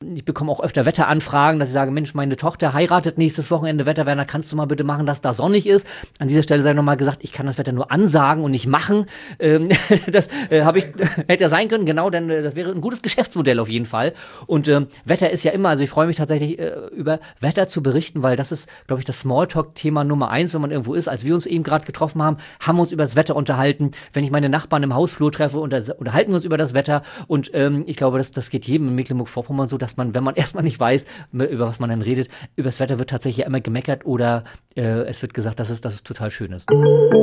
ich bekomme auch öfter Wetteranfragen, dass ich sage, Mensch, meine Tochter heiratet nächstes Wochenende, Wetterwerner, kannst du mal bitte machen, dass da sonnig ist? An dieser Stelle sei nochmal gesagt, ich kann das Wetter nur ansagen und nicht machen. Das hätte ja sein können, genau, denn das wäre ein gutes Geschäftsmodell auf jeden Fall. Und Wetter ist ja immer, also ich freue mich tatsächlich über Wetter zu berichten, weil das ist, glaube ich, das Smalltalk-Thema Nummer 1, wenn man irgendwo ist. Als wir uns eben gerade getroffen haben, haben wir uns über das Wetter unterhalten. Wenn ich meine Nachbarn im Hausflur treffe, unterhalten wir uns über das Wetter. Und ich glaube, das geht jedem in Mecklenburg-Vorpommern so, dass man, wenn man erstmal nicht weiß, über was man dann redet, über das Wetter wird tatsächlich ja immer gemeckert oder es wird gesagt, dass es total schön ist.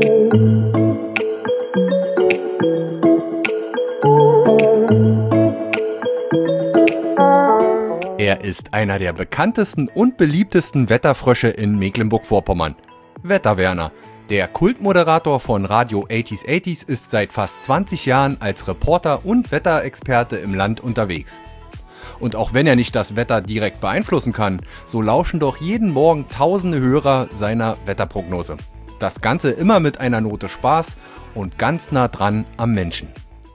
Er ist einer der bekanntesten und beliebtesten Wetterfrösche in Mecklenburg-Vorpommern. Wetterwerner. Der Kultmoderator von Radio 80s ist seit fast 20 Jahren als Reporter und Wetterexperte im Land unterwegs. Und auch wenn er nicht das Wetter direkt beeinflussen kann, so lauschen doch jeden Morgen tausende Hörer seiner Wetterprognose. Das Ganze immer mit einer Note Spaß und ganz nah dran am Menschen.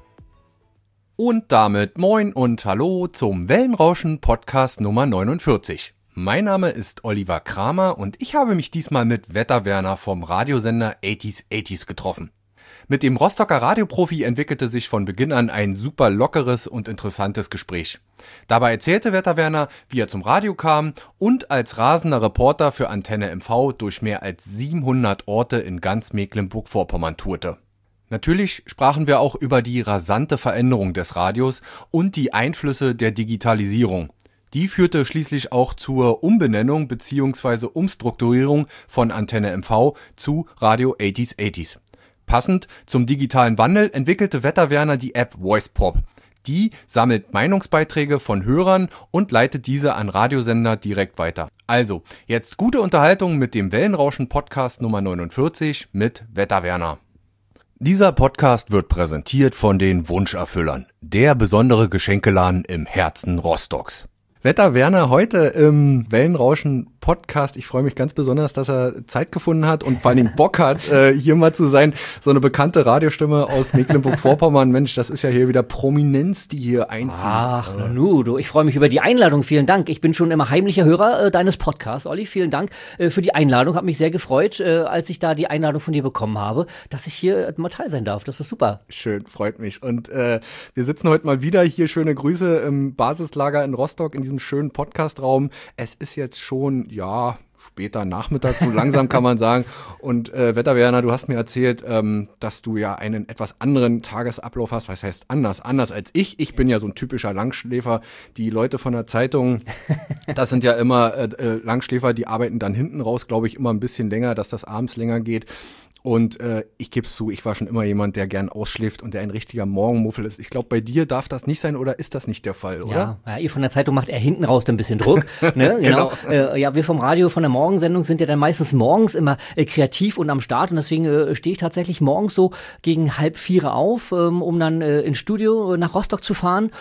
Und damit moin und hallo zum Wellenrauschen Podcast Nummer 49. Mein Name ist Oliver Kramer und ich habe mich diesmal mit Wetterwerner vom Radiosender 80s getroffen. Mit dem Rostocker Radioprofi entwickelte sich von Beginn an ein super lockeres und interessantes Gespräch. Dabei erzählte Wetterwerner, wie er zum Radio kam und als rasender Reporter für Antenne MV durch mehr als 700 Orte in ganz Mecklenburg-Vorpommern tourte. Natürlich sprachen wir auch über die rasante Veränderung des Radios und die Einflüsse der Digitalisierung. Die führte schließlich auch zur Umbenennung bzw. Umstrukturierung von Antenne MV zu Radio 80s. Passend zum digitalen Wandel entwickelte Wetterwerner die App VoicePop. Die sammelt Meinungsbeiträge von Hörern und leitet diese an Radiosender direkt weiter. Also, jetzt gute Unterhaltung mit dem Wellenrauschen Podcast Nummer 49 mit Wetterwerner. Dieser Podcast wird präsentiert von den Wunscherfüllern, der besondere Geschenkeladen im Herzen Rostocks. Wetterwerner heute im Wellenrauschen Podcast. Ich freue mich ganz besonders, dass er Zeit gefunden hat und vor allen Dingen Bock hat, hier mal zu sein. So eine bekannte Radiostimme aus Mecklenburg-Vorpommern. Mensch, das ist ja hier wieder Prominenz, die hier einzieht. Ach, du, ich freue mich über die Einladung. Vielen Dank. Ich bin schon immer heimlicher Hörer deines Podcasts, Olli. Vielen Dank für die Einladung. Hat mich sehr gefreut, als ich da die Einladung von dir bekommen habe, dass ich hier mal teil sein darf. Das ist super. Schön, freut mich. Und wir sitzen heute mal wieder hier. Schöne Grüße im Basislager in Rostock in diesem schönen Podcastraum. Es ist jetzt schon später Nachmittag, so langsam kann man sagen. Und Wetterwerner, du hast mir erzählt, dass du ja einen etwas anderen Tagesablauf hast. Was heißt anders? Anders als ich. Ich bin ja so ein typischer Langschläfer. Die Leute von der Zeitung, das sind ja immer Langschläfer, die arbeiten dann hinten raus, glaube ich, immer ein bisschen länger, dass das abends länger geht. Und ich gebe es zu, ich war schon immer jemand, der gern ausschläft und der ein richtiger Morgenmuffel ist. Ich glaube, bei dir darf das nicht sein oder ist das nicht der Fall, oder? Ja, ihr von der Zeitung macht eher hinten raus ein bisschen Druck. Ne? Genau. Wir vom Radio, von der Morgensendung sind ja dann meistens morgens immer kreativ und am Start. Und deswegen stehe ich tatsächlich morgens so gegen 3:30 auf, um dann ins Studio nach Rostock zu fahren,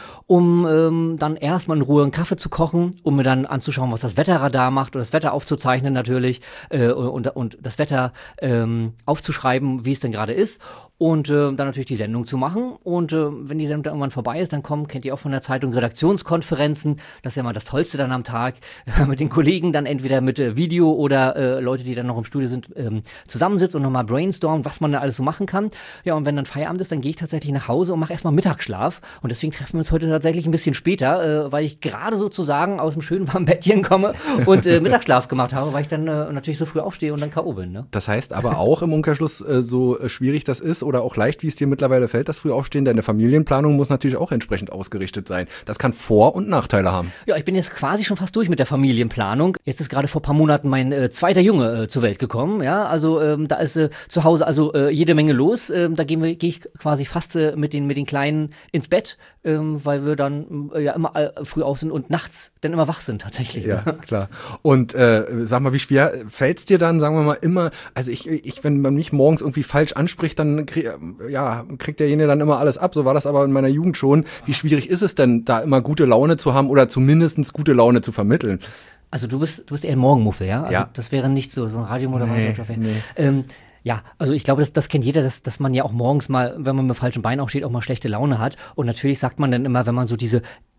um dann erstmal in Ruhe einen Kaffee zu kochen, um mir dann anzuschauen, was das Wetterradar macht und das Wetter aufzuzeichnen natürlich und das Wetter aufzuschreiben, wie es denn gerade ist und dann natürlich die Sendung zu machen und wenn die Sendung dann irgendwann vorbei ist, dann kennt ihr auch von der Zeitung Redaktionskonferenzen, das ist ja mal das Tollste dann am Tag, mit den Kollegen dann entweder mit Video oder Leute, die dann noch im Studio sind, zusammensitzen und nochmal brainstormen, was man da alles so machen kann. Ja, und wenn dann Feierabend ist, dann gehe ich tatsächlich nach Hause und mache erstmal Mittagsschlaf und deswegen treffen wir uns heute tatsächlich ein bisschen später, weil ich gerade sozusagen aus dem schönen warmen Bettchen komme und Mittagsschlaf gemacht habe, weil ich dann natürlich so früh aufstehe und dann K.O. bin. Ne? Das heißt aber auch im Umkehrschluss, so schwierig das ist oder auch leicht, wie es dir mittlerweile fällt, das Frühaufstehen, deine Familienplanung muss natürlich auch entsprechend ausgerichtet sein. Das kann Vor- und Nachteile haben. Ja, ich bin jetzt quasi schon fast durch mit der Familienplanung. Jetzt ist gerade vor ein paar Monaten mein zweiter Junge zur Welt gekommen. Ja, also da ist zu Hause jede Menge los. Da gehe ich quasi fast mit den Kleinen ins Bett, weil wir dann immer früh auf sind und nachts dann immer wach sind tatsächlich. Ja, klar. Und sag mal, wie schwer fällt's dir dann, sagen wir mal, immer, also wenn man mich morgens irgendwie falsch anspricht, dann kriegt derjenige dann immer alles ab. So war das aber in meiner Jugend schon. Wie schwierig ist es denn, da immer gute Laune zu haben oder zumindest gute Laune zu vermitteln? Also du bist eher ein Morgenmuffel, ja? Also ja. Das wäre nicht so ein Radiomoderator. Nee. Ja, also ich glaube, das kennt jeder, dass man ja auch morgens mal, wenn man mit dem falschen Bein auch steht, auch mal schlechte Laune hat. Und natürlich sagt man dann immer, wenn man so diese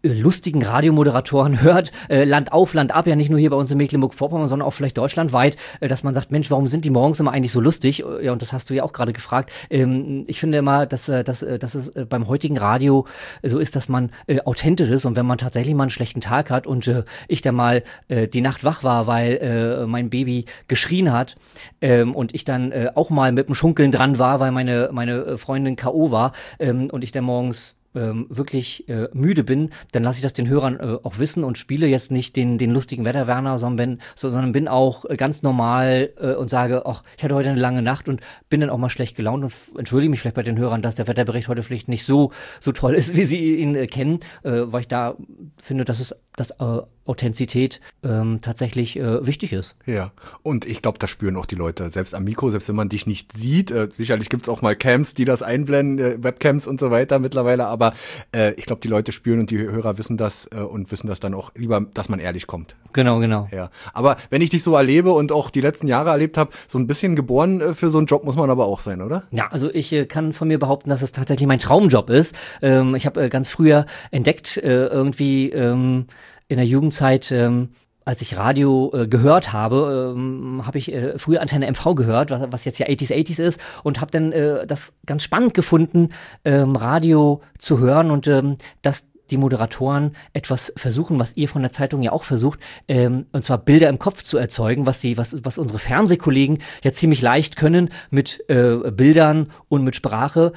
lustigen Radiomoderatoren hört, Land auf, Land ab, ja nicht nur hier bei uns in Mecklenburg-Vorpommern, sondern auch vielleicht deutschlandweit, dass man sagt, Mensch, warum sind die morgens immer eigentlich so lustig? Ja, und das hast du ja auch gerade gefragt. Ich finde immer, dass es beim heutigen Radio so ist, dass man authentisch ist, und wenn man tatsächlich mal einen schlechten Tag hat und ich dann mal die Nacht wach war, weil mein Baby geschrien hat und ich dann auch mal mit dem Schunkeln dran war, weil meine Freundin K.O. war und ich dann morgens wirklich müde bin, dann lasse ich das den Hörern auch wissen und spiele jetzt nicht den lustigen Wetterwerner, sondern bin auch ganz normal und sage, ach, ich hatte heute eine lange Nacht und bin dann auch mal schlecht gelaunt und entschuldige mich vielleicht bei den Hörern, dass der Wetterbericht heute vielleicht nicht so toll ist, wie sie ihn kennen, weil ich da finde, dass Authentizität tatsächlich wichtig ist. Ja, und ich glaube, das spüren auch die Leute, selbst am Mikro, selbst wenn man dich nicht sieht. Sicherlich gibt es auch mal Cams, die das einblenden, Webcams und so weiter mittlerweile, aber ich glaube, die Leute spüren und die Hörer wissen das und wissen das dann auch lieber, dass man ehrlich kommt. Genau. Ja, aber wenn ich dich so erlebe und auch die letzten Jahre erlebt habe, so ein bisschen geboren für so einen Job muss man aber auch sein, oder? Ja, also ich kann von mir behaupten, dass es tatsächlich mein Traumjob ist. Ich habe ganz früher entdeckt, irgendwie in der Jugendzeit, als ich Radio gehört habe, habe ich früher Antenne MV gehört, was jetzt ja 80s ist, und habe dann das ganz spannend gefunden, Radio zu hören und dass die Moderatoren etwas versuchen, was ihr von der Zeitung ja auch versucht, und zwar Bilder im Kopf zu erzeugen, was unsere Fernsehkollegen ja ziemlich leicht können mit Bildern und mit Sprache.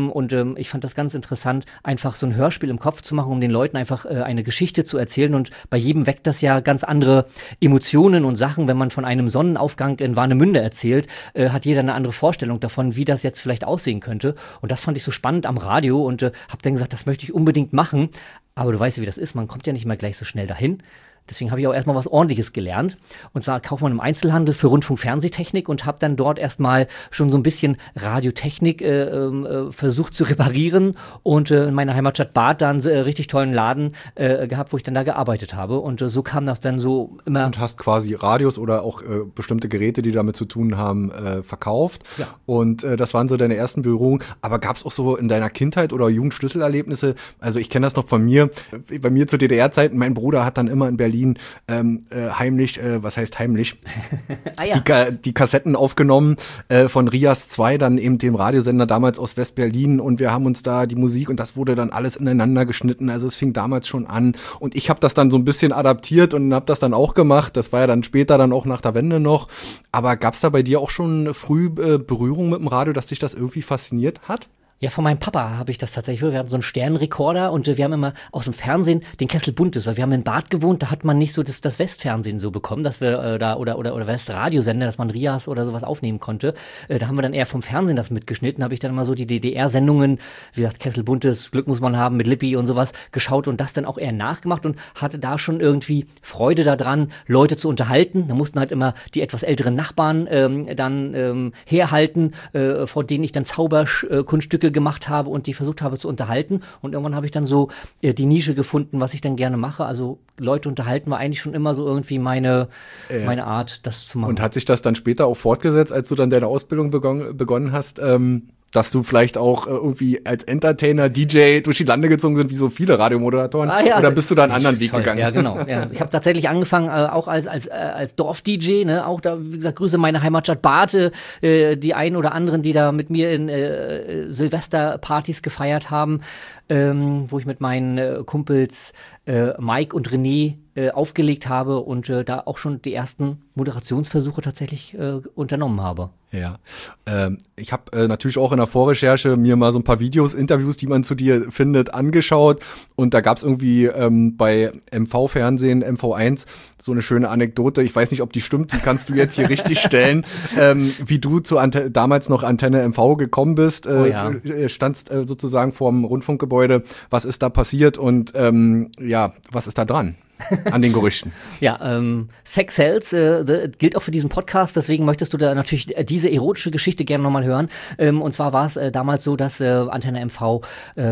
Ich fand das ganz interessant, einfach so ein Hörspiel im Kopf zu machen, um den Leuten einfach eine Geschichte zu erzählen. Und bei jedem weckt das ja ganz andere Emotionen und Sachen. Wenn man von einem Sonnenaufgang in Warnemünde erzählt, hat jeder eine andere Vorstellung davon, wie das jetzt vielleicht aussehen könnte. Und das fand ich so spannend am Radio und habe dann gesagt, das möchte ich unbedingt machen. Aber du weißt ja, wie das ist, man kommt ja nicht immer gleich so schnell dahin. Deswegen habe ich auch erstmal was Ordentliches gelernt. Und zwar Kaufmann im Einzelhandel für Rundfunk-Fernseh-Technik und habe dann dort erstmal schon so ein bisschen Radiotechnik versucht zu reparieren und in meiner Heimatstadt Bad dann einen richtig tollen Laden gehabt, wo ich dann da gearbeitet habe. Und so kam das dann so immer. Und hast quasi Radios oder auch bestimmte Geräte, die damit zu tun haben, verkauft. Ja. Und das waren so deine ersten Berührungen. Aber gab es auch so in deiner Kindheit oder Jugend Schlüsselerlebnisse? Also ich kenne das noch von mir. Bei mir zu DDR-Zeiten, mein Bruder hat dann immer in Berlin heimlich, was heißt heimlich, ah, ja. die Kassetten aufgenommen von Rias 2, dann eben dem Radiosender damals aus West-Berlin, und wir haben uns da die Musik und das wurde dann alles ineinander geschnitten, also es fing damals schon an und ich habe das dann so ein bisschen adaptiert und habe das dann auch gemacht, das war ja dann später dann auch nach der Wende noch, aber gab es da bei dir auch schon früh Berührung mit dem Radio, dass dich das irgendwie fasziniert hat? Ja, von meinem Papa habe ich das tatsächlich. Wir hatten so einen Sternenrekorder und wir haben immer aus dem Fernsehen den Kessel Buntes, weil wir haben in Bad gewohnt, da hat man nicht so das Westfernsehen so bekommen, dass wir da oder Westradiosender, dass man Rias oder sowas aufnehmen konnte. Da haben wir dann eher vom Fernsehen das mitgeschnitten, habe ich dann immer so die DDR-Sendungen, wie gesagt, Kessel Buntes, Glück muss man haben mit Lippi und sowas geschaut und das dann auch eher nachgemacht und hatte da schon irgendwie Freude daran, Leute zu unterhalten. Da mussten halt immer die etwas älteren Nachbarn dann herhalten, vor denen ich dann Zauberkunststücke gemacht habe und die versucht habe zu unterhalten. Und irgendwann habe ich dann so die Nische gefunden, was ich dann gerne mache. Also Leute unterhalten war eigentlich schon immer so irgendwie meine Art, das zu machen. Und hat sich das dann später auch fortgesetzt, als du dann deine Ausbildung begonnen hast, dass du vielleicht auch irgendwie als Entertainer, DJ durch die Lande gezogen sind, wie so viele Radiomoderatoren? Ja. Oder bist du da einen anderen Weg gegangen? Ja, genau. Ja. Ich habe tatsächlich angefangen, auch als Dorf-DJ, ne? Auch da, wie gesagt, Grüße meine Heimatstadt Bad, die einen oder anderen, die da mit mir in Silvesterpartys gefeiert haben, wo ich mit meinen Kumpels Mike und René aufgelegt habe und da auch schon die ersten Moderationsversuche tatsächlich unternommen habe. Ja, ich habe natürlich auch in der Vorrecherche mir mal so ein paar Videos, Interviews, die man zu dir findet, angeschaut und da gab es irgendwie bei MV-Fernsehen, MV1, so eine schöne Anekdote, ich weiß nicht, ob die stimmt, die kannst du jetzt hier richtig stellen, wie du zu damals noch Antenne MV gekommen bist, standst sozusagen vorm Rundfunkgebäude, was ist da passiert und was ist da dran? an den Gerüchten. Ja, Sex Sells gilt auch für diesen Podcast, deswegen möchtest du da natürlich diese erotische Geschichte gerne nochmal hören. Und zwar war es damals so, dass Antenne MV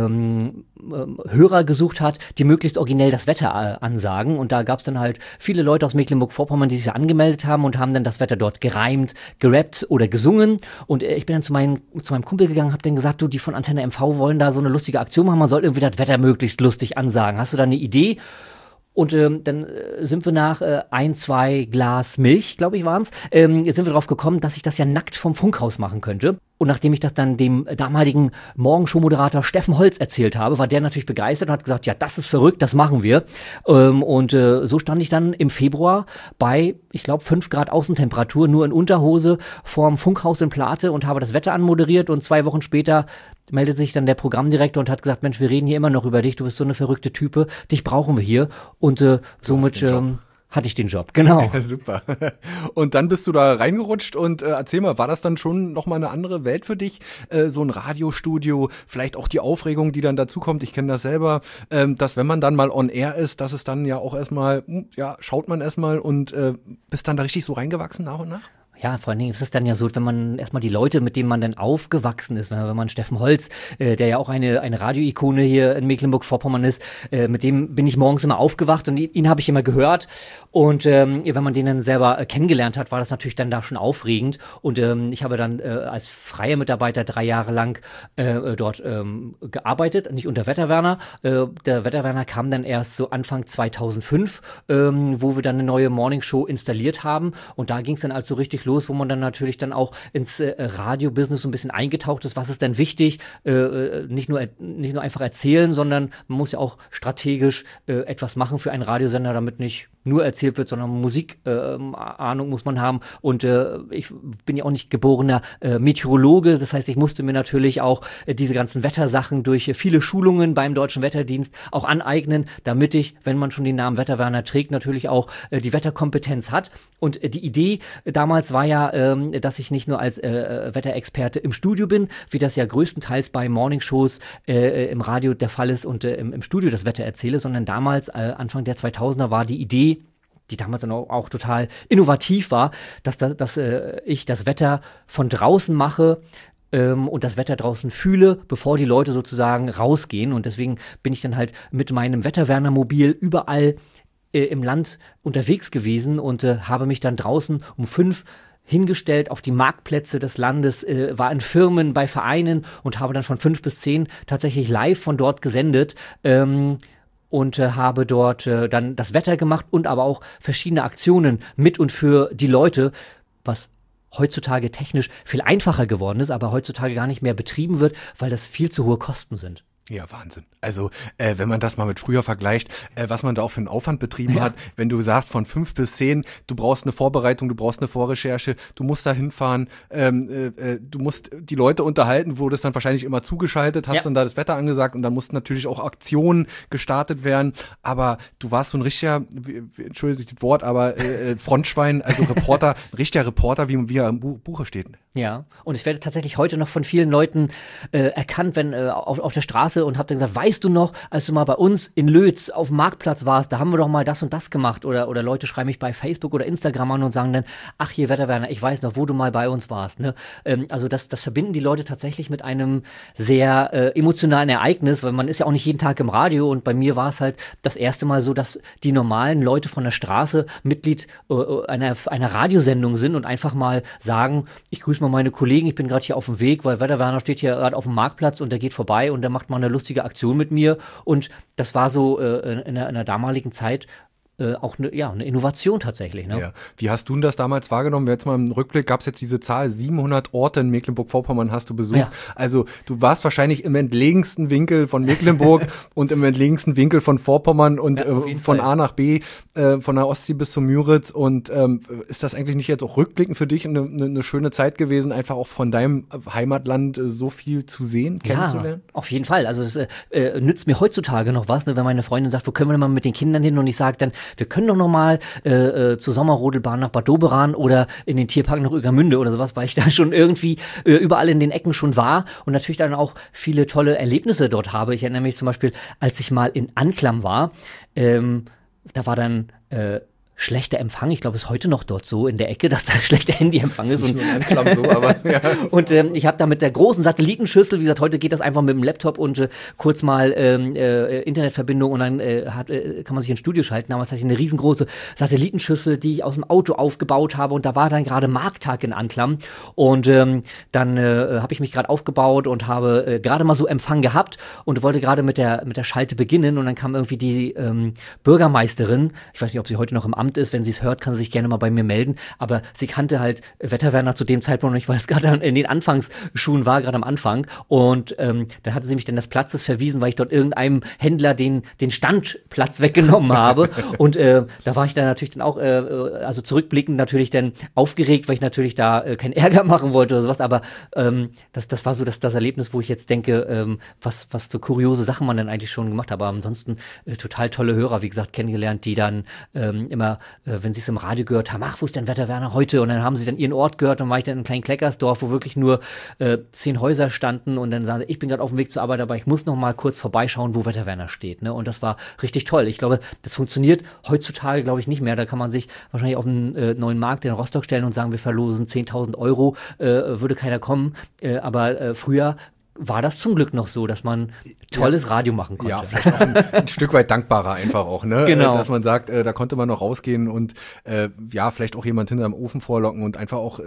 Hörer gesucht hat, die möglichst originell das Wetter ansagen. Und da gab es dann halt viele Leute aus Mecklenburg-Vorpommern, die sich angemeldet haben und haben dann das Wetter dort gereimt, gerappt oder gesungen. Und ich bin dann zu meinem Kumpel gegangen, habe dann gesagt, du, die von Antenne MV wollen da so eine lustige Aktion machen, man soll irgendwie das Wetter möglichst lustig ansagen. Hast du da eine Idee? Und dann sind wir nach 2 Glas Milch, glaube ich, waren es, jetzt sind wir drauf gekommen, dass ich das ja nackt vom Funkhaus machen könnte. Und nachdem ich das dann dem damaligen Morgenshow-Moderator Steffen Holz erzählt habe, war der natürlich begeistert und hat gesagt, ja, das ist verrückt, das machen wir. Und so stand ich dann im Februar bei, ich glaube, 5 Grad Außentemperatur, nur in Unterhose vorm Funkhaus in Plate und habe das Wetter anmoderiert. Und 2 Wochen später meldet sich dann der Programmdirektor und hat gesagt, Mensch, wir reden hier immer noch über dich, du bist so eine verrückte Type, dich brauchen wir hier. Und somit hatte ich den Job, genau. Ja, super. Und dann bist du da reingerutscht und erzähl mal, war das dann schon nochmal eine andere Welt für dich? So ein Radiostudio, vielleicht auch die Aufregung, die dann dazu kommt. Ich kenne das selber, dass wenn man dann mal on air ist, dass es dann ja auch erstmal, schaut man erstmal und bist dann da richtig so reingewachsen nach und nach? Ja, vor allen Dingen ist es dann ja so, wenn man erstmal die Leute, mit denen man dann aufgewachsen ist, wenn man Steffen Holz, der ja auch eine Radio-Ikone hier in Mecklenburg-Vorpommern ist, mit dem bin ich morgens immer aufgewacht und ihn habe ich immer gehört. Und wenn man den dann selber kennengelernt hat, war das natürlich dann da schon aufregend. Und ich habe dann als freier Mitarbeiter 3 Jahre lang dort gearbeitet, nicht unter Wetterwerner. Der Wetterwerner kam dann erst so Anfang 2005, wo wir dann eine neue Morningshow installiert haben. Und da ging es dann also richtig los, wo man dann natürlich dann auch ins Radio-Business so ein bisschen eingetaucht ist. Was ist denn wichtig? Nicht nur einfach erzählen, sondern man muss ja auch strategisch etwas machen für einen Radiosender, damit nicht nur erzählt wird, sondern Musikahnung muss man haben. Und ich bin ja auch nicht geborener Meteorologe. Das heißt, ich musste mir natürlich auch diese ganzen Wettersachen durch viele Schulungen beim Deutschen Wetterdienst auch aneignen, damit ich, wenn man schon den Namen Wetterwerner trägt, natürlich auch die Wetterkompetenz hat. Und die Idee damals war ja, dass ich nicht nur als Wetterexperte im Studio bin, wie das ja größtenteils bei Morningshows im Radio der Fall ist und im Studio das Wetter erzähle, sondern damals, Anfang der 2000er, war die Idee, die damals dann auch total innovativ war, dass ich das Wetter von draußen mache und das Wetter draußen fühle, bevor die Leute sozusagen rausgehen. Und deswegen bin ich dann halt mit meinem Wetterwerner-Mobil überall im Land unterwegs gewesen und habe mich dann draußen um 5 hingestellt auf die Marktplätze des Landes, war in Firmen, bei Vereinen und habe dann von 5 bis 10 tatsächlich live von dort gesendet. Und habe dort dann das Wetter gemacht und aber auch verschiedene Aktionen mit und für die Leute, was heutzutage technisch viel einfacher geworden ist, aber heutzutage gar nicht mehr betrieben wird, weil das viel zu hohe Kosten sind. Ja, Wahnsinn. Also, wenn man das mal mit früher vergleicht, was man da auch für einen Aufwand betrieben hat, wenn du sagst von 5 bis 10, du brauchst eine Vorbereitung, du brauchst eine Vorrecherche, du musst da hinfahren, du musst die Leute unterhalten, wurdest dann wahrscheinlich immer zugeschaltet, hast dann da das Wetter angesagt und dann mussten natürlich auch Aktionen gestartet werden, aber du warst so ein richtiger, entschuldige das Wort, aber Frontschwein, also Reporter, ein richtiger Reporter, wie er im Buche steht. Ja, und ich werde tatsächlich heute noch von vielen Leuten erkannt, wenn auf der Straße und habe dann gesagt, weißt du noch, als du mal bei uns in Lötz auf dem Marktplatz warst, da haben wir doch mal das und das gemacht oder Leute schreiben mich bei Facebook oder Instagram an und sagen dann, ach hier Wetterwerner, ich weiß noch, wo du mal bei uns warst. Ne? Also das verbinden die Leute tatsächlich mit einem sehr emotionalen Ereignis, weil man ist ja auch nicht jeden Tag im Radio und bei mir war es halt das erste Mal so, dass die normalen Leute von der Straße Mitglied einer Radiosendung sind und einfach mal sagen, ich grüße mal meine Kollegen, ich bin gerade hier auf dem Weg, weil Wetterwerner steht hier gerade auf dem Marktplatz und der geht vorbei und der macht mal eine lustige Aktion mit mir und das war so in der damaligen Zeit auch eine Innovation tatsächlich. Ne? Ja. Wie hast du denn das damals wahrgenommen? Jetzt mal im Rückblick gab es jetzt diese Zahl, 700 Orte in Mecklenburg-Vorpommern hast du besucht. Ja. Also du warst wahrscheinlich im entlegensten Winkel von Mecklenburg und im entlegensten Winkel von Vorpommern und von A nach B, von der Ostsee bis zum Müritz. Und ist das eigentlich nicht jetzt auch rückblickend für dich eine schöne Zeit gewesen, einfach auch von deinem Heimatland so viel zu sehen, kennenzulernen? Ja, auf jeden Fall. Also es nützt mir heutzutage noch was, ne, wenn meine Freundin sagt, wo können wir denn mal mit den Kindern hin? Und ich sage dann, wir können doch noch mal zur Sommerrodelbahn nach Bad Doberan oder in den Tierpark nach Ueckermünde oder sowas, weil ich da schon irgendwie überall in den Ecken schon war und natürlich dann auch viele tolle Erlebnisse dort habe. Ich erinnere mich zum Beispiel, als ich mal in Anklam war, da war dann schlechter Empfang. Ich glaube, es ist heute noch dort so in der Ecke, dass da schlechter Handyempfang ist. Und, so, aber, ja. Und ich habe da mit der großen Satellitenschüssel, wie gesagt, heute geht das einfach mit dem Laptop und kurz mal Internetverbindung und dann kann man sich ins Studio schalten. Damals hatte ich eine riesengroße Satellitenschüssel, die ich aus dem Auto aufgebaut habe und da war dann gerade Markttag in Anklam und dann habe ich mich gerade aufgebaut und habe gerade mal so Empfang gehabt und wollte gerade mit der Schalte beginnen und dann kam irgendwie die Bürgermeisterin, ich weiß nicht, ob sie heute noch im Amt ist, wenn sie es hört, kann sie sich gerne mal bei mir melden, aber sie kannte halt Wetterwerner zu dem Zeitpunkt noch nicht, weil es gerade in den Anfangsschuhen war, gerade am Anfang und dann hatte sie mich dann des Platzes verwiesen, weil ich dort irgendeinem Händler den Standplatz weggenommen habe und da war ich dann natürlich dann auch, also zurückblickend natürlich dann aufgeregt, weil ich natürlich da keinen Ärger machen wollte oder sowas, aber das war so das Erlebnis, wo ich jetzt denke, was für kuriose Sachen man dann eigentlich schon gemacht hat, aber ansonsten total tolle Hörer, wie gesagt, kennengelernt, die dann immer, wenn sie es im Radio gehört haben, ach, wo ist denn Wetterwerner heute? Und dann haben sie dann ihren Ort gehört und war ich dann in einem kleinen Kleckersdorf, wo wirklich nur 10 Häuser standen und dann sagen sie, ich bin gerade auf dem Weg zur Arbeit, aber ich muss noch mal kurz vorbeischauen, wo Wetterwerner steht. Ne? Und das war richtig toll. Ich glaube, das funktioniert heutzutage, glaube ich, nicht mehr. Da kann man sich wahrscheinlich auf einen neuen Markt in Rostock stellen und sagen, wir verlosen 10.000 Euro, würde keiner kommen. Aber früher war das zum Glück noch so, dass man tolles Radio machen konnte. Ja, vielleicht auch ein Stück weit dankbarer einfach auch, ne? Genau. Dass man sagt, da konnte man noch rausgehen und vielleicht auch jemand hinterm Ofen vorlocken und einfach auch,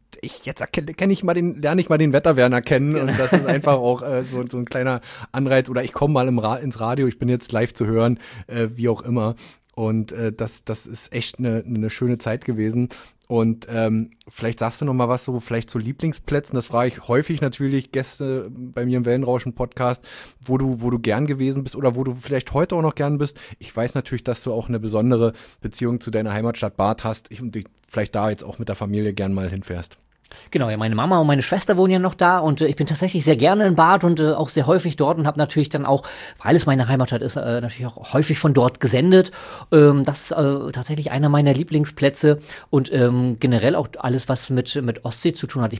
lerne ich mal den Wetterwerner kennen und das ist einfach auch so ein kleiner Anreiz oder ich komme mal ins Radio, ich bin jetzt live zu hören, wie auch immer. Und das ist echt eine schöne Zeit gewesen. Und vielleicht sagst du noch mal was so, vielleicht zu Lieblingsplätzen, das frage ich häufig natürlich Gäste bei mir im Wellenrauschen-Podcast, wo du gern gewesen bist oder wo du vielleicht heute auch noch gern bist. Ich weiß natürlich, dass du auch eine besondere Beziehung zu deiner Heimatstadt Barth hast und vielleicht da jetzt auch mit der Familie gern mal hinfährst. Genau, ja, meine Mama und meine Schwester wohnen ja noch da und ich bin tatsächlich sehr gerne in Barth und auch sehr häufig dort und habe natürlich dann auch, weil es meine Heimatstadt ist, natürlich auch häufig von dort gesendet. Das ist tatsächlich einer meiner Lieblingsplätze und generell auch alles, was mit Ostsee zu tun hat.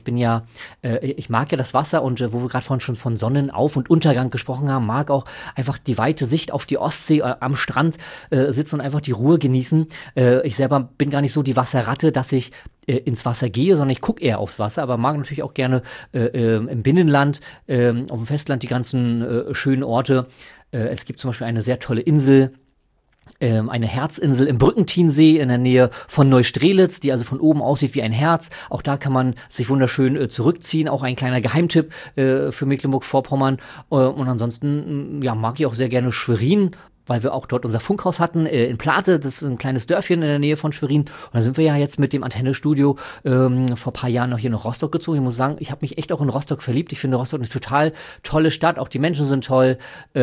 Ich mag ja das Wasser und wo wir gerade schon von Sonnenauf- und Untergang gesprochen haben, mag auch einfach die weite Sicht auf die Ostsee am Strand sitzen und einfach die Ruhe genießen. Ich selber bin gar nicht so die Wasserratte, dass ich ins Wasser gehe, sondern ich gucke eher aufs Wasser, aber mag natürlich auch gerne im Binnenland, auf dem Festland die ganzen schönen Orte. Es gibt zum Beispiel eine sehr tolle Insel, eine Herzinsel im Brückentinsee in der Nähe von Neustrelitz, die also von oben aussieht wie ein Herz. Auch da kann man sich wunderschön zurückziehen. Auch ein kleiner Geheimtipp für Mecklenburg-Vorpommern. Und ansonsten mag ich auch sehr gerne Schwerin, weil wir auch dort unser Funkhaus hatten, in Plate, das ist ein kleines Dörfchen in der Nähe von Schwerin. Und da sind wir ja jetzt mit dem Antennestudio vor ein paar Jahren noch hier nach Rostock gezogen. Ich muss sagen, ich habe mich echt auch in Rostock verliebt. Ich finde Rostock eine total tolle Stadt, auch die Menschen sind toll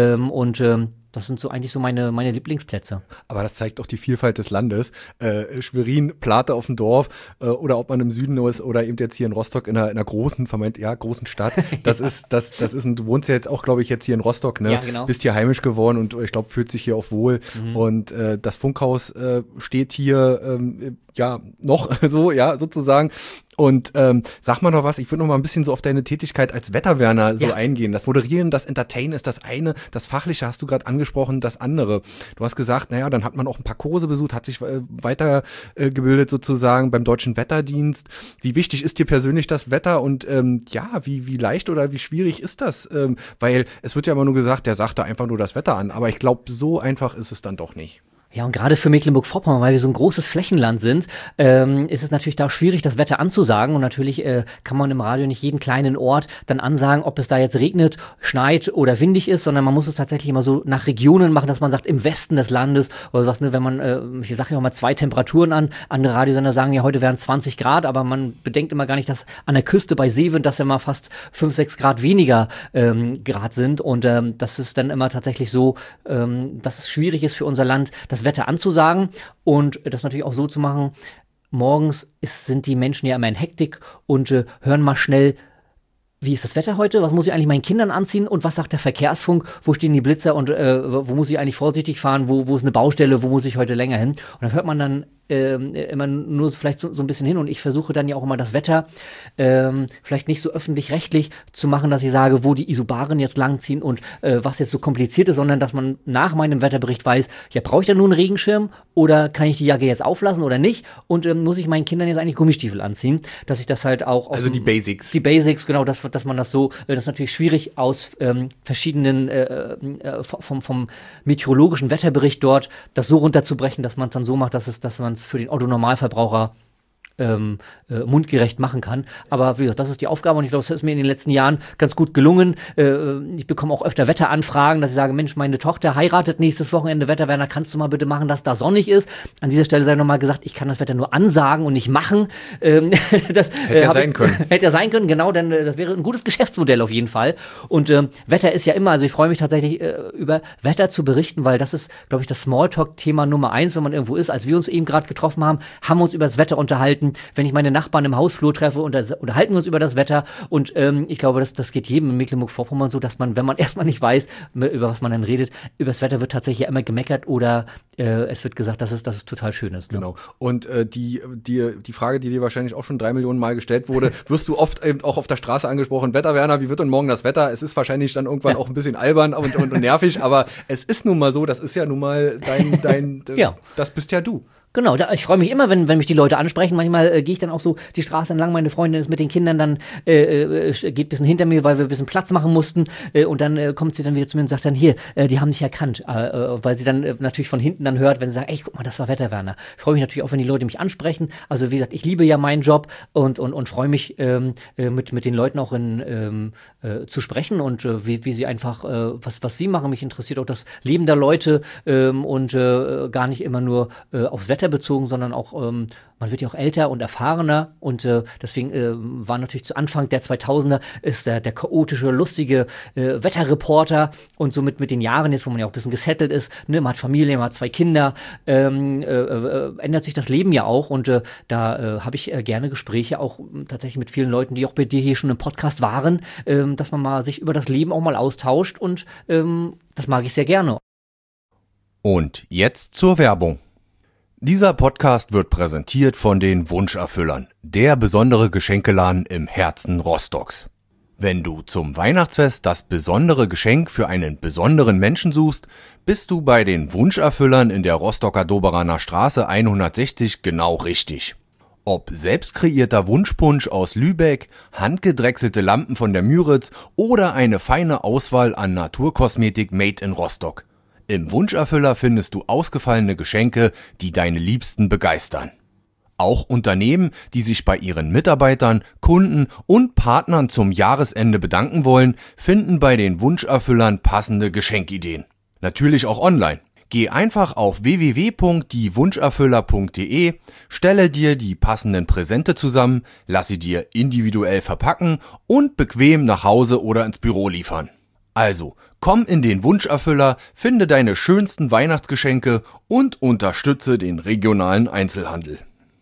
das sind so eigentlich so meine Lieblingsplätze. Aber das zeigt auch die Vielfalt des Landes. Schwerin, Plate auf dem Dorf oder ob man im Süden ist oder eben jetzt hier in Rostock in einer großen, großen Stadt. Das du wohnst ja jetzt auch, glaube ich, jetzt hier in Rostock, ne? Ja, genau. Bist hier heimisch geworden und ich glaube, fühlt sich hier auch wohl. Und das Funkhaus steht hier noch so, sozusagen. Und sag mal noch was, ich würde noch mal ein bisschen so auf deine Tätigkeit als Wetterwerner so eingehen. Das Moderieren, das Entertainen ist das eine, das Fachliche hast du gerade angesprochen, das andere. Du hast gesagt, dann hat man auch ein paar Kurse besucht, hat sich weitergebildet sozusagen beim Deutschen Wetterdienst. Wie wichtig ist dir persönlich das Wetter und wie leicht oder wie schwierig ist das? Weil es wird ja immer nur gesagt, der sagt da einfach nur das Wetter an, aber ich glaube, so einfach ist es dann doch nicht. Ja, und gerade für Mecklenburg-Vorpommern, weil wir so ein großes Flächenland sind, ist es natürlich da schwierig, das Wetter anzusagen. Und natürlich kann man im Radio nicht jeden kleinen Ort dann ansagen, ob es da jetzt regnet, schneit oder windig ist, sondern man muss es tatsächlich immer so nach Regionen machen, dass man sagt, im Westen des Landes oder was, ne, wenn man, ich sage ja auch mal 2 Temperaturen an, andere Radiosender sagen ja, heute wären 20 Grad, aber man bedenkt immer gar nicht, dass an der Küste bei Seewind, dass ja mal fast 5, 6 Grad weniger Grad sind. Und das ist dann immer tatsächlich so, dass es schwierig ist für unser Land, das Wetter anzusagen und das natürlich auch so zu machen, morgens sind die Menschen ja immer in Hektik und hören mal schnell, wie ist das Wetter heute, was muss ich eigentlich meinen Kindern anziehen und was sagt der Verkehrsfunk, wo stehen die Blitzer und wo muss ich eigentlich vorsichtig fahren, wo ist eine Baustelle, wo muss ich heute länger hin und dann hört man dann immer nur vielleicht so ein bisschen hin und ich versuche dann ja auch immer das Wetter vielleicht nicht so öffentlich-rechtlich zu machen, dass ich sage, wo die Isobaren jetzt langziehen und was jetzt so kompliziert ist, sondern dass man nach meinem Wetterbericht weiß, ja, brauche ich da nur einen Regenschirm oder kann ich die Jacke jetzt auflassen oder nicht und muss ich meinen Kindern jetzt eigentlich Gummistiefel anziehen, dass ich das halt auch also die Basics. Die Basics, genau, dass man das so, das ist natürlich schwierig aus verschiedenen vom meteorologischen Wetterbericht dort, das so runterzubrechen, dass man es dann so macht, dass man es für den Otto-Normalverbraucher mundgerecht machen kann. Aber wie gesagt, das ist die Aufgabe und ich glaube, das ist mir in den letzten Jahren ganz gut gelungen. Ich bekomme auch öfter Wetteranfragen, dass ich sage, Mensch, meine Tochter heiratet nächstes Wochenende, Wetterwerner, kannst du mal bitte machen, dass da sonnig ist? An dieser Stelle sei nochmal gesagt, ich kann das Wetter nur ansagen und nicht machen. Das hätte ja sein können. Hätte ja sein können, genau, denn das wäre ein gutes Geschäftsmodell auf jeden Fall. Und Wetter ist ja immer, also ich freue mich tatsächlich über Wetter zu berichten, weil das ist, glaube ich, das Smalltalk-Thema Nummer 1, wenn man irgendwo ist. Als wir uns eben gerade getroffen haben, haben wir uns über das Wetter unterhalten. Wenn ich meine Nachbarn im Hausflur treffe, unterhalten wir uns über das Wetter. Und ich glaube, das geht jedem in Mecklenburg-Vorpommern so, dass man, wenn man erstmal nicht weiß, über was man dann redet, über das Wetter wird tatsächlich ja immer gemeckert oder es wird gesagt, dass es total schön ist. Ne? Genau. Und die Frage, die dir wahrscheinlich auch schon 3 Millionen Mal gestellt wurde, wirst du oft eben auch auf der Straße angesprochen, Wetterwerner, wie wird denn morgen das Wetter? Es ist wahrscheinlich dann irgendwann auch ein bisschen albern und nervig, aber es ist nun mal so, das ist ja nun mal dein ja. Das bist ja du. Genau, ich freue mich immer, wenn mich die Leute ansprechen. Manchmal gehe ich dann auch so die Straße entlang. Meine Freundin ist mit den Kindern dann, geht ein bisschen hinter mir, weil wir ein bisschen Platz machen mussten. Und dann kommt sie dann wieder zu mir und sagt dann, hier, die haben dich erkannt. Weil sie dann natürlich von hinten dann hört, wenn sie sagen, ey, guck mal, das war Wetterwerner. Ich freue mich natürlich auch, wenn die Leute mich ansprechen. Also wie gesagt, ich liebe ja meinen Job und freue mich, mit den Leuten auch zu sprechen und wie sie einfach, was sie machen. Mich interessiert auch das Leben der Leute und gar nicht immer nur aufs Wetter bezogen, sondern auch, man wird ja auch älter und erfahrener und deswegen war natürlich zu Anfang der 2000er ist der chaotische, lustige Wetterreporter und somit mit den Jahren jetzt, wo man ja auch ein bisschen gesettelt ist, ne, man hat Familie, man hat 2 Kinder, ändert sich das Leben ja auch und da habe ich gerne Gespräche auch tatsächlich mit vielen Leuten, die auch bei dir hier schon im Podcast waren, dass man mal sich über das Leben auch mal austauscht und das mag ich sehr gerne. Und jetzt zur Werbung. Dieser Podcast wird präsentiert von den Wunscherfüllern, der besondere Geschenkeladen im Herzen Rostocks. Wenn du zum Weihnachtsfest das besondere Geschenk für einen besonderen Menschen suchst, bist du bei den Wunscherfüllern in der Rostocker Doberaner Straße 160 genau richtig. Ob selbstkreierter Wunschpunsch aus Lübeck, handgedrechselte Lampen von der Müritz oder eine feine Auswahl an Naturkosmetik made in Rostock. Im Wunscherfüller findest du ausgefallene Geschenke, die deine Liebsten begeistern. Auch Unternehmen, die sich bei ihren Mitarbeitern, Kunden und Partnern zum Jahresende bedanken wollen, finden bei den Wunscherfüllern passende Geschenkideen. Natürlich auch online. Geh einfach auf www.diewunscherfüller.de, stelle dir die passenden Präsente zusammen, lass sie dir individuell verpacken und bequem nach Hause oder ins Büro liefern. Also, komm in den Wunscherfüller, finde deine schönsten Weihnachtsgeschenke und unterstütze den regionalen Einzelhandel.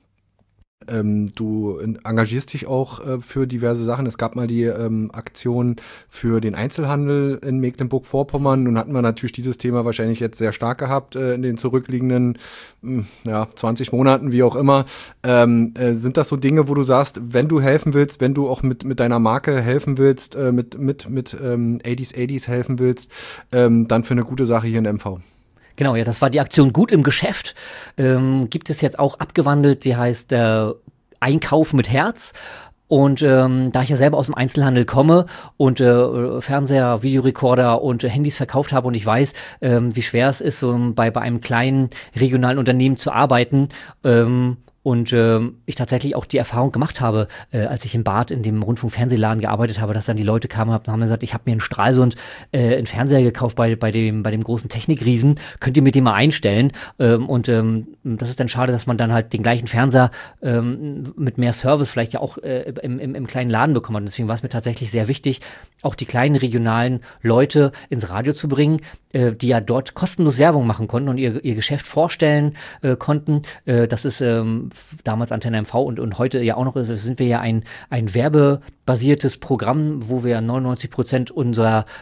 Du engagierst dich auch für diverse Sachen. Es gab mal die Aktion für den Einzelhandel in Mecklenburg-Vorpommern. Nun hatten wir natürlich dieses Thema wahrscheinlich jetzt sehr stark gehabt in den zurückliegenden 20 Monaten, wie auch immer. Sind das so Dinge, wo du sagst, wenn du helfen willst, wenn du auch mit deiner Marke helfen willst, mit 80s helfen willst, dann für eine gute Sache hier in MV? Genau, ja, das war die Aktion Gut im Geschäft. Gibt es jetzt auch abgewandelt, die heißt Einkauf mit Herz. Und da ich ja selber aus dem Einzelhandel komme und Fernseher, Videorekorder und Handys verkauft habe und ich weiß, wie schwer es ist, so bei einem kleinen regionalen Unternehmen zu arbeiten, und ich tatsächlich auch die Erfahrung gemacht habe, als ich in Bad in dem Rundfunk-Fernsehladen gearbeitet habe, dass dann die Leute kamen und haben gesagt, ich habe mir einen Stralsund einen Fernseher gekauft bei dem großen Technikriesen, könnt ihr mir den mal einstellen? Das ist dann schade, dass man dann halt den gleichen Fernseher mit mehr Service vielleicht ja auch im kleinen Laden bekommen hat. Und deswegen war es mir tatsächlich sehr wichtig, auch die kleinen regionalen Leute ins Radio zu bringen, die ja dort kostenlos Werbung machen konnten und ihr Geschäft vorstellen konnten. Das ist damals Antenne MV und heute ja auch noch, sind wir ja ein werbebasiertes Programm, wo wir 99% uns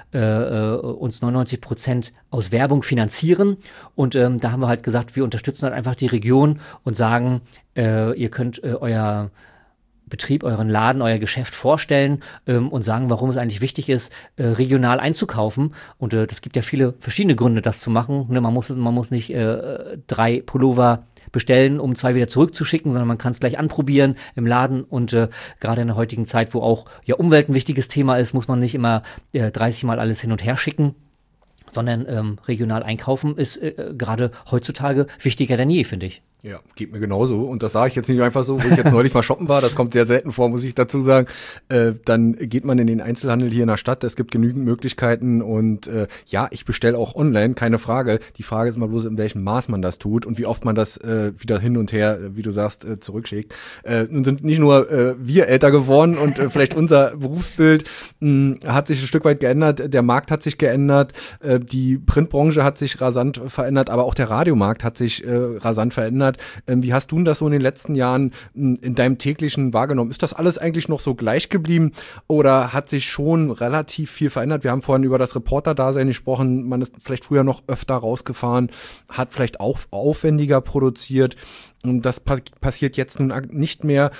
99% aus Werbung finanzieren. Und da haben wir halt gesagt, wir unterstützen halt einfach die Region und sagen, ihr könnt euer Betrieb, euren Laden, euer Geschäft vorstellen und sagen, warum es eigentlich wichtig ist, regional einzukaufen. Und das gibt ja viele verschiedene Gründe, das zu machen. Ne, man muss nicht 3 Pullover bestellen, um 2 wieder zurückzuschicken, sondern man kann es gleich anprobieren im Laden. Und gerade in der heutigen Zeit, wo auch ja Umwelt ein wichtiges Thema ist, muss man nicht immer 30 Mal alles hin und her schicken, sondern regional einkaufen ist gerade heutzutage wichtiger denn je, finde ich. Ja, geht mir genauso. Und das sage ich jetzt nicht einfach so, wo ich jetzt neulich mal shoppen war. Das kommt sehr selten vor, muss ich dazu sagen. Dann geht man in den Einzelhandel hier in der Stadt. Es gibt genügend Möglichkeiten. Und ja, ich bestelle auch online, keine Frage. Die Frage ist immer bloß, in welchem Maß man das tut und wie oft man das wieder hin und her, wie du sagst, zurückschickt. Nun sind nicht nur wir älter geworden und vielleicht unser Berufsbild hat sich ein Stück weit geändert. Der Markt hat sich geändert. Die Printbranche hat sich rasant verändert, aber auch der Radiomarkt hat sich rasant verändert. Wie hast du denn das so in den letzten Jahren in deinem täglichen wahrgenommen? Ist das alles eigentlich noch so gleich geblieben oder hat sich schon relativ viel verändert? Wir haben vorhin über das Reporter-Dasein gesprochen. Man ist vielleicht früher noch öfter rausgefahren, hat vielleicht auch aufwendiger produziert. Und das passiert jetzt nun nicht mehr.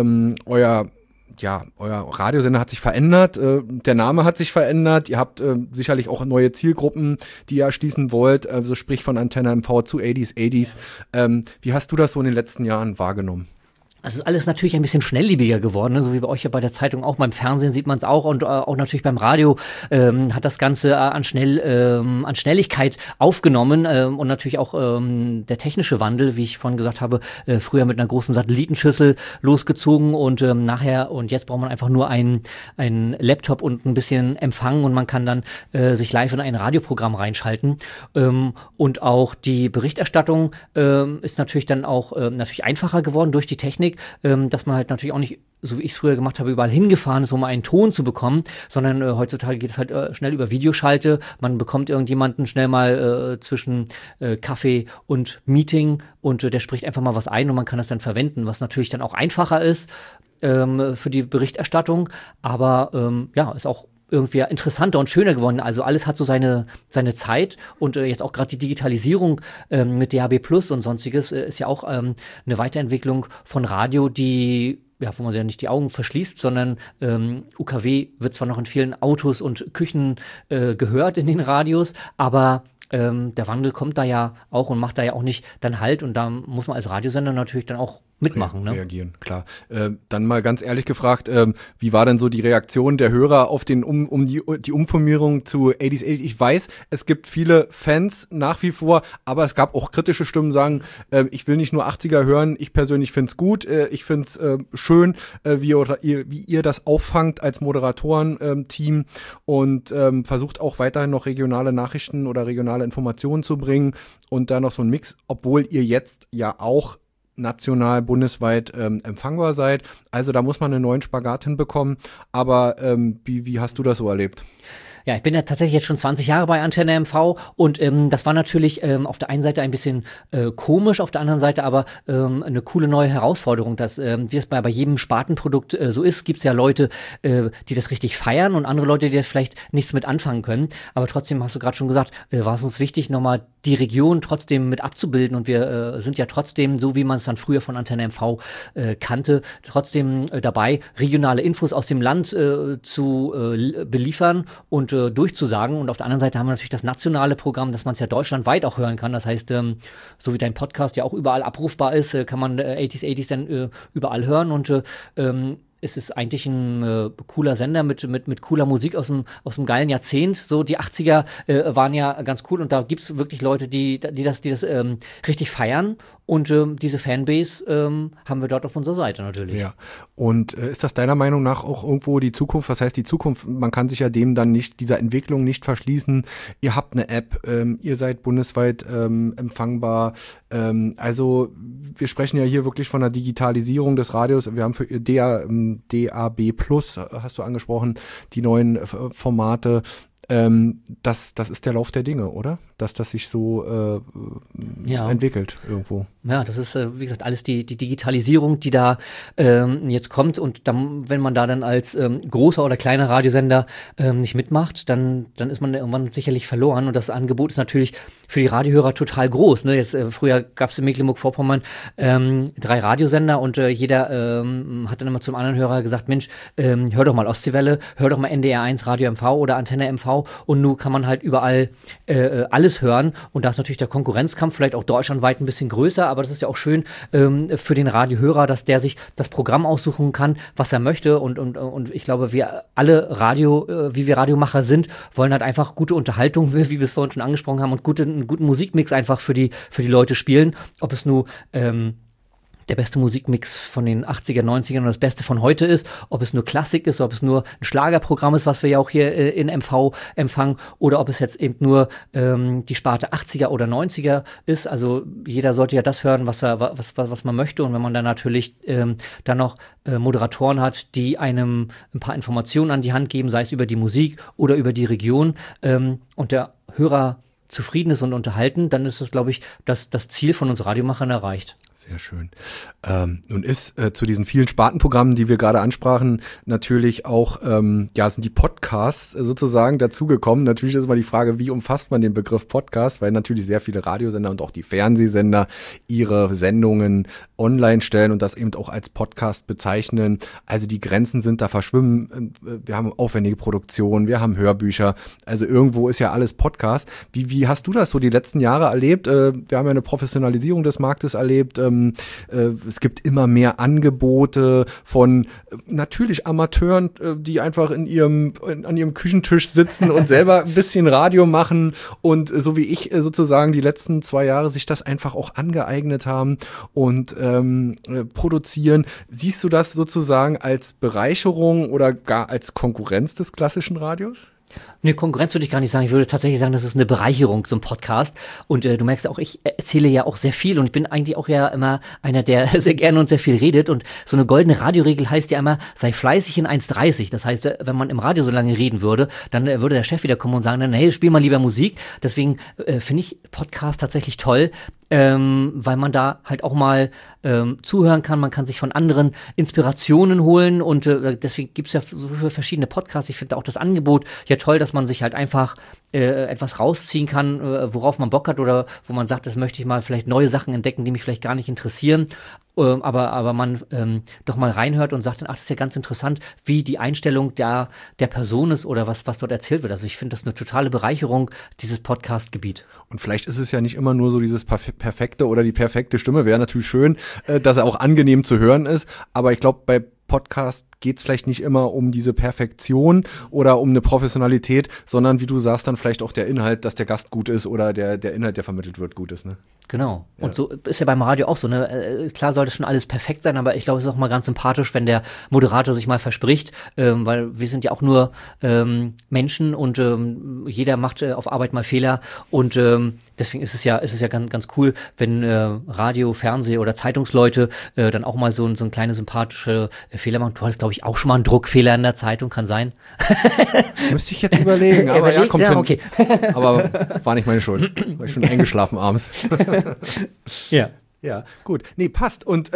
Euer Radiosender hat sich verändert, der Name hat sich verändert, ihr habt sicherlich auch neue Zielgruppen, die ihr erschließen wollt, also sprich von Antenne MV zu 80s. Wie hast du das so in den letzten Jahren wahrgenommen? Also ist alles natürlich ein bisschen schnelllebiger geworden, ne? So wie bei euch ja bei der Zeitung auch, beim Fernsehen sieht man es auch und auch natürlich beim Radio hat das Ganze an Schnelligkeit aufgenommen und natürlich auch der technische Wandel, wie ich vorhin gesagt habe, früher mit einer großen Satellitenschüssel losgezogen und nachher und jetzt braucht man einfach nur einen Laptop und ein bisschen Empfang und man kann dann sich live in ein Radioprogramm reinschalten und auch die Berichterstattung ist natürlich dann auch natürlich einfacher geworden durch die Technik, dass man halt natürlich auch nicht, so wie ich es früher gemacht habe, überall hingefahren ist, um einen Ton zu bekommen, sondern heutzutage geht es halt schnell über Videoschalte. Man bekommt irgendjemanden schnell mal zwischen Kaffee und Meeting und der spricht einfach mal was ein und man kann das dann verwenden, was natürlich dann auch einfacher ist für die Berichterstattung, aber ist auch irgendwie interessanter und schöner geworden. Also alles hat so seine Zeit und jetzt auch gerade die Digitalisierung mit DAB+ und sonstiges ist ja auch eine Weiterentwicklung von Radio, die wo man sich ja nicht die Augen verschließt, sondern UKW wird zwar noch in vielen Autos und Küchen gehört in den Radios, aber der Wandel kommt da ja auch und macht da ja auch nicht dann Halt und da muss man als Radiosender natürlich dann auch mitmachen. Reagieren, klar. Dann mal ganz ehrlich gefragt, wie war denn so die Reaktion der Hörer auf die Umformierung zu 80s? Ich weiß, es gibt viele Fans nach wie vor, aber es gab auch kritische Stimmen, sagen, ich will nicht nur 80er hören, ich persönlich find's gut, ich find's schön, wie ihr das auffangt als Moderatoren-Team und versucht auch weiterhin noch regionale Nachrichten oder regionale Informationen zu bringen und da noch so ein Mix, obwohl ihr jetzt ja auch national, bundesweit empfangbar seid. Also da muss man einen neuen Spagat hinbekommen. Aber wie hast du das so erlebt? Ja, ich bin ja tatsächlich jetzt schon 20 Jahre bei Antenne MV und das war natürlich auf der einen Seite ein bisschen komisch, auf der anderen Seite aber eine coole neue Herausforderung, dass wie es bei jedem Spartenprodukt so ist, gibt es ja Leute, die das richtig feiern und andere Leute, die da vielleicht nichts mit anfangen können. Aber trotzdem, hast du gerade schon gesagt, war es uns wichtig, nochmal die Region trotzdem mit abzubilden und wir sind ja trotzdem, so wie man es dann früher von Antenne MV kannte, trotzdem dabei, regionale Infos aus dem Land zu beliefern und durchzusagen. Und auf der anderen Seite haben wir natürlich das nationale Programm, dass man es ja deutschlandweit auch hören kann. Das heißt, so wie dein Podcast ja auch überall abrufbar ist, kann man 80s dann überall hören und es ist eigentlich ein cooler Sender mit cooler Musik aus dem geilen Jahrzehnt. So die 80er waren ja ganz cool und da gibt es wirklich Leute, die das richtig feiern und diese Fanbase haben wir dort auf unserer Seite natürlich. Ja. Und ist das deiner Meinung nach auch irgendwo die Zukunft? Was heißt die Zukunft? Man kann sich ja dem dann nicht, dieser Entwicklung nicht verschließen. Ihr habt eine App, ihr seid bundesweit empfangbar. Also wir sprechen ja hier wirklich von der Digitalisierung des Radios. Wir haben für DAB+, hast du angesprochen, die neuen Formate. das ist der Lauf der Dinge, oder? Dass das sich so entwickelt irgendwo. Ja, das ist, wie gesagt, alles die Digitalisierung, die da jetzt kommt. Und dann, wenn man da dann als großer oder kleiner Radiosender nicht mitmacht, dann ist man irgendwann sicherlich verloren. Und das Angebot ist natürlich für die Radiohörer total groß. Ne? Jetzt früher gab es in Mecklenburg-Vorpommern 3 Radiosender und jeder hat dann immer zum anderen Hörer gesagt, Mensch, hör doch mal Ostseewelle, hör doch mal NDR 1 Radio MV oder Antenne MV. Und nun kann man halt überall alles hören. Und da ist natürlich der Konkurrenzkampf vielleicht auch deutschlandweit ein bisschen größer, aber das ist ja auch schön für den Radiohörer, dass der sich das Programm aussuchen kann, was er möchte. Und ich glaube, wir alle wie wir Radiomacher sind, wollen halt einfach gute Unterhaltung, wie wir es vorhin schon angesprochen haben, und einen guten Musikmix einfach für die Leute spielen. Ob es nur der beste Musikmix von den 80er, 90ern und das Beste von heute ist, ob es nur Klassik ist, ob es nur ein Schlagerprogramm ist, was wir ja auch hier in MV empfangen, oder ob es jetzt eben nur die Sparte 80er oder 90er ist. Also jeder sollte ja das hören, was man möchte. Und wenn man dann natürlich dann noch Moderatoren hat, die einem ein paar Informationen an die Hand geben, sei es über die Musik oder über die Region, und der Hörer zufrieden ist und unterhalten, dann ist das, glaube ich, das Ziel von uns Radiomachern erreicht. Sehr schön. Nun ist zu diesen vielen Spartenprogrammen, die wir gerade ansprachen, natürlich auch, sind die Podcasts sozusagen dazugekommen. Natürlich ist immer die Frage, wie umfasst man den Begriff Podcast, weil natürlich sehr viele Radiosender und auch die Fernsehsender ihre Sendungen online stellen und das eben auch als Podcast bezeichnen. Also die Grenzen sind da verschwimmen. Wir haben aufwendige Produktionen, wir haben Hörbücher. Also irgendwo ist ja alles Podcast. Wie hast du das so die letzten Jahre erlebt? Wir haben ja eine Professionalisierung des Marktes erlebt. Es gibt immer mehr Angebote von natürlich Amateuren, die einfach an ihrem Küchentisch sitzen und selber ein bisschen Radio machen und so wie ich sozusagen die letzten 2 Jahre sich das einfach auch angeeignet haben und produzieren. Siehst du das sozusagen als Bereicherung oder gar als Konkurrenz des klassischen Radios? Nee, Konkurrenz würde ich gar nicht sagen. Ich würde tatsächlich sagen, das ist eine Bereicherung, so ein Podcast. Und du merkst auch, ich erzähle ja auch sehr viel und ich bin eigentlich auch ja immer einer, der sehr gerne und sehr viel redet. Und so eine goldene Radioregel heißt ja immer, sei fleißig in 1,30. Das heißt, wenn man im Radio so lange reden würde, dann würde der Chef wieder kommen und sagen, hey, spiel mal lieber Musik. Deswegen finde ich Podcast tatsächlich toll, weil man da halt auch mal zuhören kann. Man kann sich von anderen Inspirationen holen und deswegen gibt es ja so viele verschiedene Podcasts. Ich finde auch das Angebot ja toll, dass man sich halt einfach etwas rausziehen kann, worauf man Bock hat oder wo man sagt, das möchte ich mal vielleicht neue Sachen entdecken, die mich vielleicht gar nicht interessieren. Aber man doch mal reinhört und sagt dann, das ist ja ganz interessant, wie die Einstellung der Person ist oder was dort erzählt wird. Also ich finde das eine totale Bereicherung, dieses Podcast-Gebiet. Und vielleicht ist es ja nicht immer nur so dieses perfekte oder die perfekte Stimme. Wäre natürlich schön, dass er auch angenehm zu hören ist. Aber ich glaube, bei Podcast geht es vielleicht nicht immer um diese Perfektion oder um eine Professionalität, sondern wie du sagst, dann vielleicht auch der Inhalt, dass der Gast gut ist oder der Inhalt, der vermittelt wird, gut ist, ne? Genau. Ja. Und so ist ja beim Radio auch so, ne? Klar sollte schon alles perfekt sein, aber ich glaube, es ist auch mal ganz sympathisch, wenn der Moderator sich mal verspricht, weil wir sind ja auch nur Menschen und jeder macht auf Arbeit mal Fehler und deswegen ist es ja ganz cool, wenn Radio, Fernseh oder Zeitungsleute dann auch mal so ein kleine sympathische Fehler machen. Du hattest, glaube ich, auch schon mal einen Druckfehler in der Zeitung, kann sein. Müsste ich jetzt überlegen, aber ja, kommt hin. Okay. Aber war nicht meine Schuld. War ich schon eingeschlafen abends. Ja. Ja, gut. Nee, passt. Und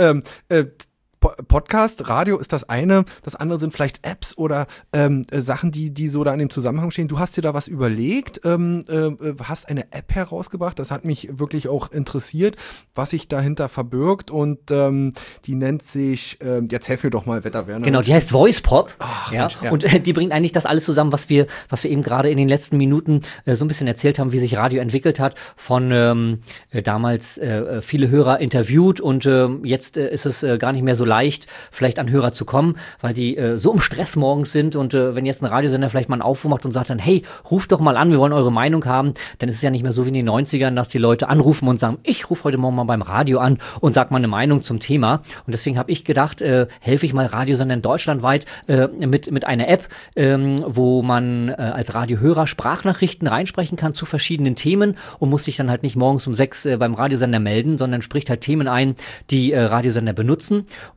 Podcast, Radio ist das eine, das andere sind vielleicht Apps oder Sachen, die so da in dem Zusammenhang stehen. Du hast dir da was überlegt, hast eine App herausgebracht, das hat mich wirklich auch interessiert, was sich dahinter verbirgt und die nennt sich, jetzt helf mir doch mal, Wetterwerner. Genau, die heißt VoicePop. Ach, ja, Mensch, ja. Und die bringt eigentlich das alles zusammen, was wir eben gerade in den letzten Minuten so ein bisschen erzählt haben, wie sich Radio entwickelt hat, von damals viele Hörer interviewt und jetzt ist es gar nicht mehr so leicht, vielleicht an Hörer zu kommen, weil die so im Stress morgens sind und wenn jetzt ein Radiosender vielleicht mal einen Aufruf macht und sagt dann, hey, ruft doch mal an, wir wollen eure Meinung haben, dann ist es ja nicht mehr so wie in den 90ern, dass die Leute anrufen und sagen, ich rufe heute Morgen mal beim Radio an und sag mal eine Meinung zum Thema. Und deswegen habe ich gedacht, helfe ich mal Radiosendern deutschlandweit mit einer App, wo man als Radiohörer Sprachnachrichten reinsprechen kann zu verschiedenen Themen und muss sich dann halt nicht morgens um 6 beim Radiosender melden, sondern spricht halt Themen ein, die Radiosender benutzen.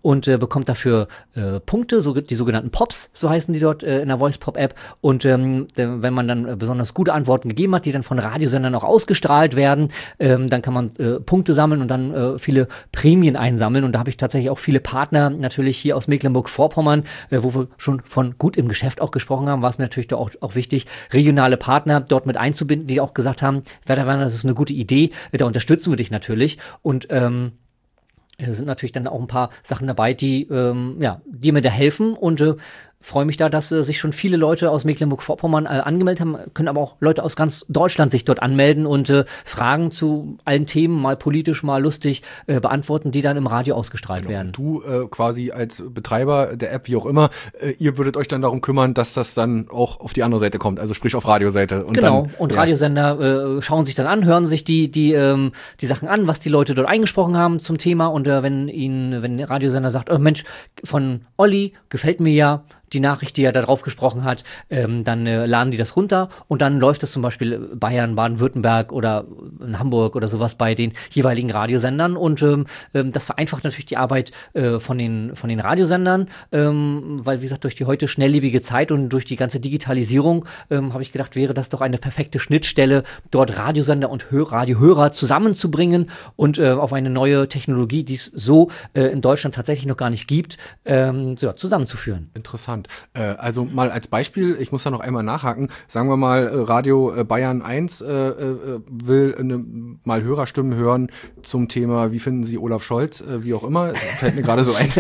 und bekommt dafür Punkte, die sogenannten Pops, so heißen die dort in der Voice-Pop-App. Und wenn man dann besonders gute Antworten gegeben hat, die dann von Radiosendern auch ausgestrahlt werden, dann kann man Punkte sammeln und dann viele Prämien einsammeln. Und da habe ich tatsächlich auch viele Partner natürlich hier aus Mecklenburg-Vorpommern, wo wir schon von gut im Geschäft auch gesprochen haben, war es mir natürlich da auch wichtig, regionale Partner dort mit einzubinden, die auch gesagt haben, Werder, das ist eine gute Idee, da unterstützen wir dich natürlich. Und es sind natürlich dann auch ein paar Sachen dabei, die mir da helfen und freue mich da, dass sich schon viele Leute aus Mecklenburg-Vorpommern angemeldet haben, können aber auch Leute aus ganz Deutschland sich dort anmelden und Fragen zu allen Themen, mal politisch, mal lustig, beantworten, die dann im Radio ausgestrahlt werden. Du quasi als Betreiber der App, wie auch immer, ihr würdet euch dann darum kümmern, dass das dann auch auf die andere Seite kommt, also sprich auf Radioseite. Und genau, dann, und Radiosender schauen sich dann an, hören sich die Sachen an, was die Leute dort eingesprochen haben zum Thema und wenn der Radiosender sagt, oh Mensch, von Olli gefällt mir ja die Nachricht, die er da drauf gesprochen hat, dann laden die das runter und dann läuft es zum Beispiel Bayern, Baden-Württemberg oder in Hamburg oder sowas bei den jeweiligen Radiosendern und das vereinfacht natürlich die Arbeit von den Radiosendern, weil wie gesagt, durch die heute schnelllebige Zeit und durch die ganze Digitalisierung habe ich gedacht, wäre das doch eine perfekte Schnittstelle, dort Radiosender und Radiohörer zusammenzubringen und auf eine neue Technologie, die es so in Deutschland tatsächlich noch gar nicht gibt, zusammenzuführen. Interessant. Also mal als Beispiel, ich muss da noch einmal nachhaken, sagen wir mal, Radio Bayern 1 will mal Hörerstimmen hören zum Thema, wie finden Sie Olaf Scholz, wie auch immer, fällt mir gerade so ein.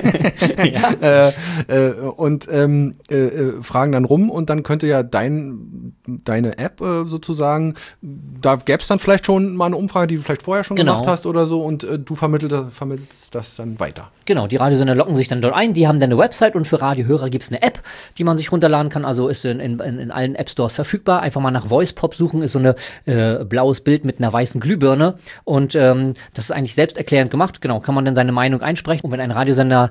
Und fragen dann rum und dann könnte ja deine App sozusagen, da gäbe es dann vielleicht schon mal eine Umfrage, die du vielleicht vorher schon gemacht hast oder so und du vermittelst das dann weiter. Genau, die Radiosender locken sich dann dort ein, die haben dann eine Website und für Radiohörer gibt es eine App, die man sich runterladen kann, also ist in allen App-Stores verfügbar. Einfach mal nach Voice-Pop suchen, ist so eine blaues Bild mit einer weißen Glühbirne und das ist eigentlich selbsterklärend gemacht. Genau, kann man dann seine Meinung einsprechen und wenn ein Radiosender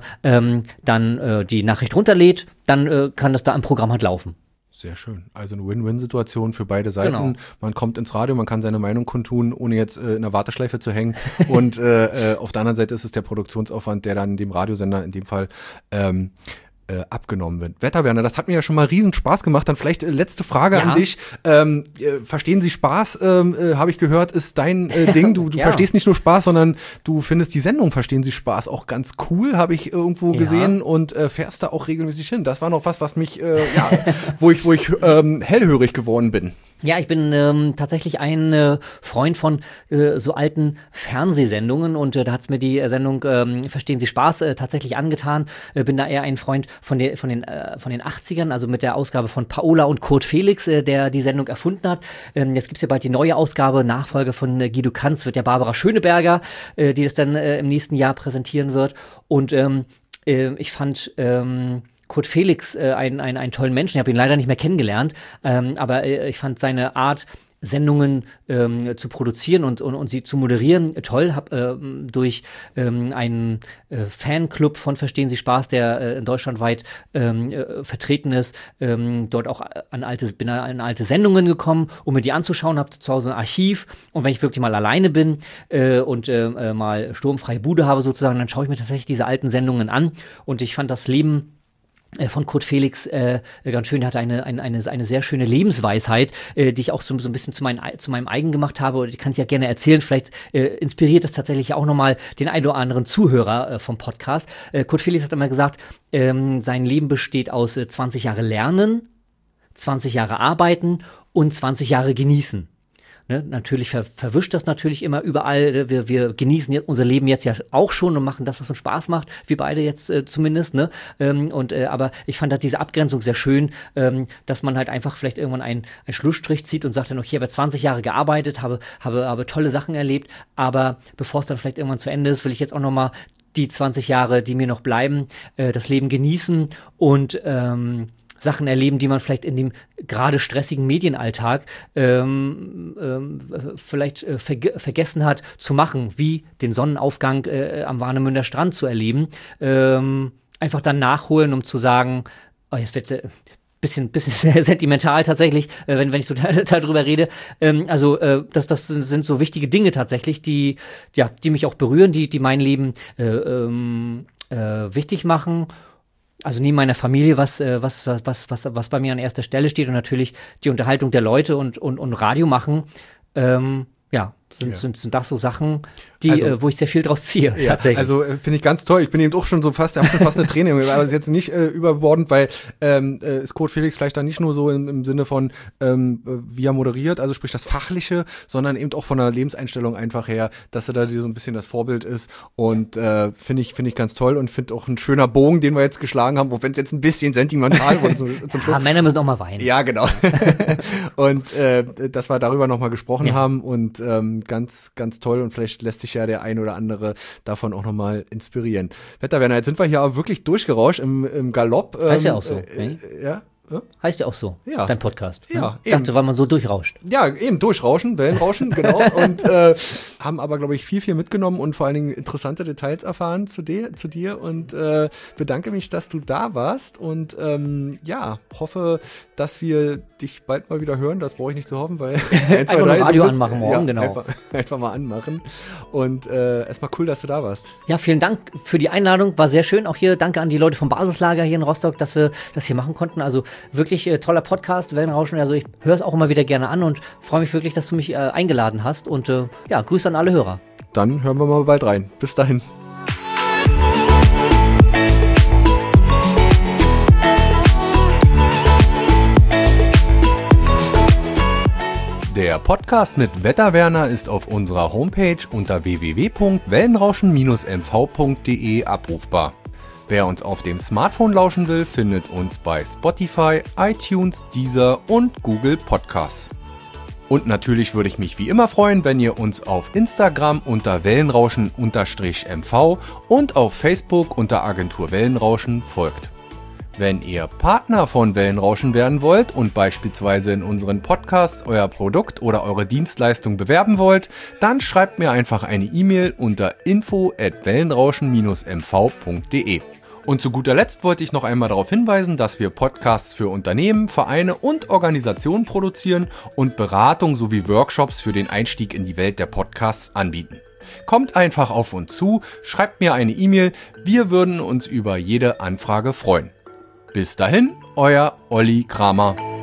dann die Nachricht runterlädt, dann kann das da im Programm halt laufen. Sehr schön. Also eine Win-Win-Situation für beide Seiten. Genau. Man kommt ins Radio, man kann seine Meinung kundtun, ohne jetzt in der Warteschleife zu hängen. Und auf der anderen Seite ist es der Produktionsaufwand, der dann dem Radiosender in dem Fall abgenommen wird. Wetterwerner, das hat mir ja schon mal riesen Spaß gemacht. Dann vielleicht letzte Frage an dich. Verstehen Sie Spaß, habe ich gehört, ist dein Ding. Du verstehst nicht nur Spaß, sondern du findest die Sendung Verstehen Sie Spaß auch ganz cool, habe ich irgendwo gesehen und fährst da auch regelmäßig hin. Das war noch was mich, wo ich hellhörig geworden bin. Ja, ich bin tatsächlich ein Freund von so alten Fernsehsendungen und da hat's mir die Sendung Verstehen Sie Spaß tatsächlich angetan. Bin da eher ein Freund von den 80ern, also mit der Ausgabe von Paola und Kurt Felix, der die Sendung erfunden hat. Jetzt gibt's ja bald die neue Ausgabe, Nachfolge von Guido Kanz, wird ja Barbara Schöneberger, die das dann im nächsten Jahr präsentieren wird. Und ich fand Kurt Felix einen tollen Menschen. Ich habe ihn leider nicht mehr kennengelernt, aber ich fand seine Art, Sendungen zu produzieren und sie zu moderieren toll. Habe durch einen Fanclub von Verstehen Sie Spaß, der deutschlandweit vertreten ist, dort auch bin an alte Sendungen gekommen, um mir die anzuschauen. Habe zu Hause ein Archiv und wenn ich wirklich mal alleine bin und mal sturmfreie Bude habe sozusagen, dann schaue ich mir tatsächlich diese alten Sendungen an und ich fand das Leben von Kurt Felix ganz schön, er hatte eine sehr schöne Lebensweisheit, die ich auch so ein bisschen zu meinem eigen gemacht habe, die kann ich ja gerne erzählen, vielleicht inspiriert das tatsächlich auch nochmal den einen oder anderen Zuhörer vom Podcast. Kurt Felix hat immer gesagt, sein Leben besteht aus 20 Jahre Lernen, 20 Jahre Arbeiten und 20 Jahre Genießen. Ne, natürlich verwischt das natürlich immer überall. Wir genießen unser Leben jetzt ja auch schon und machen das, was uns Spaß macht. Wir beide jetzt zumindest. Ne? Aber ich fand halt diese Abgrenzung sehr schön, dass man halt einfach vielleicht irgendwann einen Schlussstrich zieht und sagt dann, okay, ich habe 20 Jahre gearbeitet, habe tolle Sachen erlebt, aber bevor es dann vielleicht irgendwann zu Ende ist, will ich jetzt auch nochmal die 20 Jahre, die mir noch bleiben, das Leben genießen und Sachen erleben, die man vielleicht in dem gerade stressigen Medienalltag vielleicht vergessen hat zu machen, wie den Sonnenaufgang am Warnemünder Strand zu erleben. Einfach dann nachholen, um zu sagen, oh, jetzt wird bisschen sentimental tatsächlich, wenn ich so darüber rede. Das sind so wichtige Dinge tatsächlich, die mich auch berühren, die mein Leben wichtig machen. Also neben meiner Familie, was bei mir an erster Stelle steht und natürlich die Unterhaltung der Leute und Radio machen, sind das so Sachen, wo ich sehr viel draus ziehe, tatsächlich. Also finde ich ganz toll. Ich bin eben auch schon so fast eine Träne, aber jetzt nicht überbordend, weil ist Kurt Felix vielleicht dann nicht nur so im Sinne von, wie er moderiert, also sprich das Fachliche, sondern eben auch von der Lebenseinstellung einfach her, dass er da so ein bisschen das Vorbild ist und finde ich ganz toll und finde auch ein schöner Bogen, den wir jetzt geschlagen haben, auch wenn es jetzt ein bisschen sentimental wurde zum Schluss. Männer müssen auch mal weinen. Ja, genau. Und dass wir darüber nochmal gesprochen haben und ganz, ganz toll und vielleicht lässt sich ja der ein oder andere davon auch nochmal inspirieren. Wetterwerner, jetzt sind wir hier aber wirklich durchgerauscht im Galopp. Heißt ja auch so. Ja? Heißt ja auch so, dein Podcast. Ja, ich dachte, weil man so durchrauscht. Ja, eben durchrauschen, Wellenrauschen, genau. Und haben aber, glaube ich, viel mitgenommen und vor allen Dingen interessante Details erfahren zu dir und bedanke mich, dass du da warst und hoffe, dass wir dich bald mal wieder hören. Das brauche ich nicht zu hoffen, weil einfach ein Radio anmachen morgen, genau. Einfach mal anmachen und erstmal cool, dass du da warst. Ja, vielen Dank für die Einladung, war sehr schön. Auch hier danke an die Leute vom Basislager hier in Rostock, dass wir das hier machen konnten. Also wirklich toller Podcast, Wellenrauschen. Also ich höre es auch immer wieder gerne an und freue mich wirklich, dass du mich eingeladen hast. Und Grüße an alle Hörer. Dann hören wir mal bald rein. Bis dahin. Der Podcast mit Wetterwerner ist auf unserer Homepage unter www.wellenrauschen-mv.de abrufbar. Wer uns auf dem Smartphone lauschen will, findet uns bei Spotify, iTunes, Deezer und Google Podcasts. Und natürlich würde ich mich wie immer freuen, wenn ihr uns auf Instagram unter Wellenrauschen_MV und auf Facebook unter Agentur Wellenrauschen folgt. Wenn ihr Partner von Wellenrauschen werden wollt und beispielsweise in unseren Podcasts euer Produkt oder eure Dienstleistung bewerben wollt, dann schreibt mir einfach eine E-Mail unter info@wellenrauschen-mv.de. Und zu guter Letzt wollte ich noch einmal darauf hinweisen, dass wir Podcasts für Unternehmen, Vereine und Organisationen produzieren und Beratung sowie Workshops für den Einstieg in die Welt der Podcasts anbieten. Kommt einfach auf uns zu, schreibt mir eine E-Mail, wir würden uns über jede Anfrage freuen. Bis dahin, euer Olli Kramer.